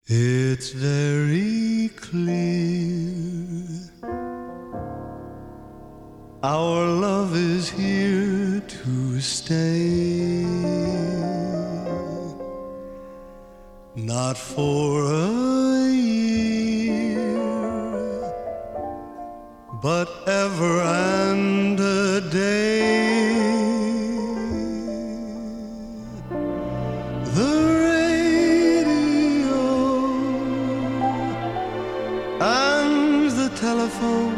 It's very clear our love is here to stay, not for a year, but ever and a day. The radio and the telephone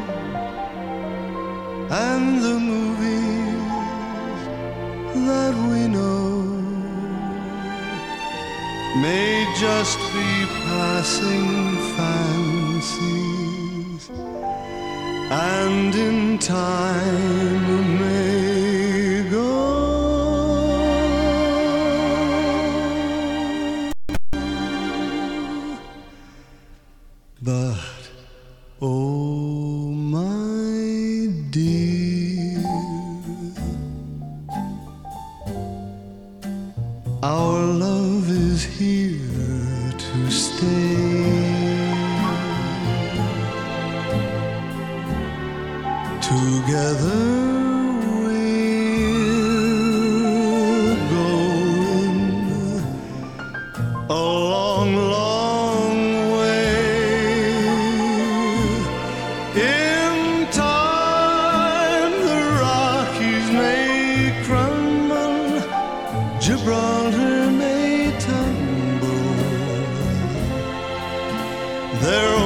and the movies that we know may just be passing fancies, and in time may go. But oh my dear, our love is here to stay. Together we're going a long, long way. In time the Rockies may crumble, Gibraltar may tumble. There